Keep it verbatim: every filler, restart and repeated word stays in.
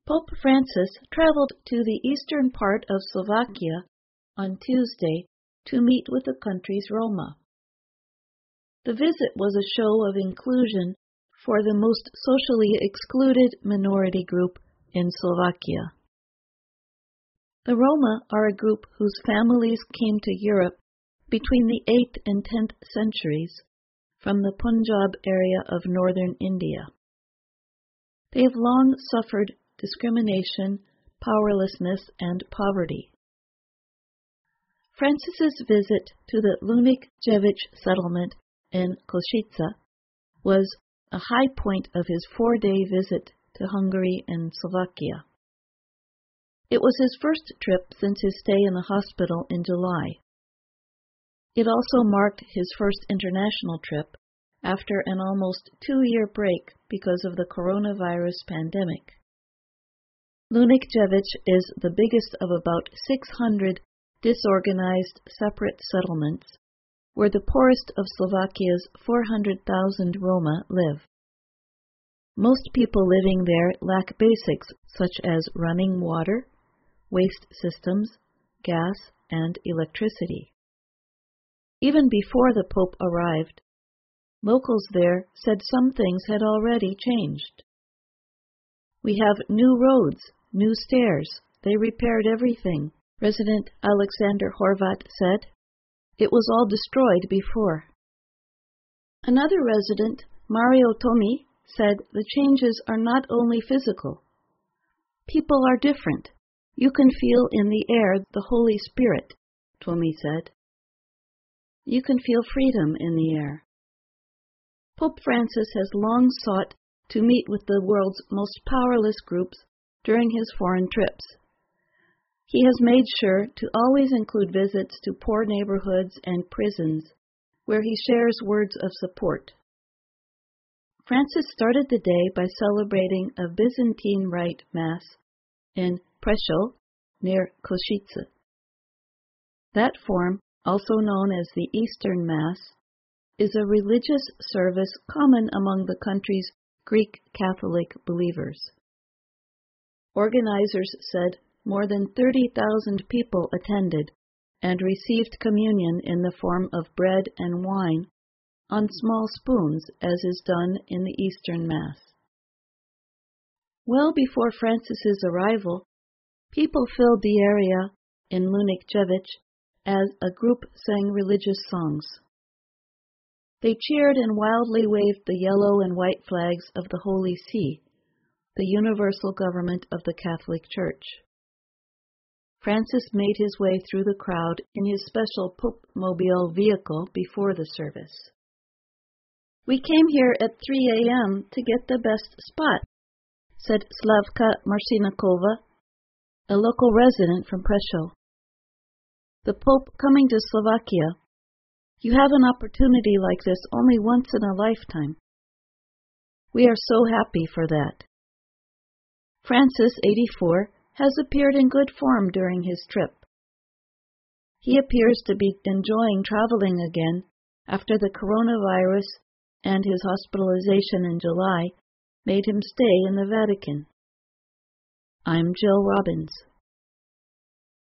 Pope Francis traveled to the eastern part of Slovakia on Tuesday to meet with the country's Roma. The visit was a show of inclusion for the most socially excluded minority group in Slovakia. The Roma are a group whose families came to Europe between the eighth and tenth centuries from the Punjab area of northern India. They have long suffered discrimination, powerlessness, and poverty. Francis's visit to the Lunikjevic settlement in Košice was a high point of his four-day visit to Hungary and Slovakia. It was his first trip since his stay in the hospital in July. It also marked his first international trip after an almost two-year break because of the coronavirus pandemic. Lunikjevic is the biggest of about six hundred disorganized separate settlements where the poorest of Slovakia's four hundred thousand Roma live. Most people living there lack basics such as running water, waste systems, gas, and electricity. Even before the Pope arrived, locals there said some things had already changed. We have new roads, new stairs. They repaired everything, Resident Alexander Horvat said. It was all destroyed before. Another resident, Mario Tomi, said the changes are not only physical. People are different. You can feel in the air the Holy Spirit, Tomi said. You can feel freedom in the air. Pope Francis has long sought to meet with the world's most powerless groups during his foreign trips. He has made sure to always include visits to poor neighborhoods and prisons, where he shares words of support. Francis started the day by celebrating a Byzantine Rite Mass in Prešov, near Košice. That form, also known as the Eastern Mass, is a religious service common among the country's Greek Catholic believers. Organizers said more than thirty thousand people attended and received communion in the form of bread and wine on small spoons, as is done in the Eastern Mass. Well before Francis's arrival, people filled the area in Lunikjevic as a group sang religious songs. They cheered and wildly waved the yellow and white flags of the Holy See, the universal government of the Catholic Church. Francis made his way through the crowd in his special Pope-mobile vehicle before the service. We came here at three a.m. to get the best spot, said Slavka Marcinakova, a local resident from Prešov. The Pope coming to Slovakia. You have an opportunity like this only once in a lifetime. We are so happy for that. Francis, eighty-four, has appeared in good form during his trip. He appears to be enjoying traveling again after the coronavirus and his hospitalization in July made him stay in the Vatican. I'm Jill Robbins.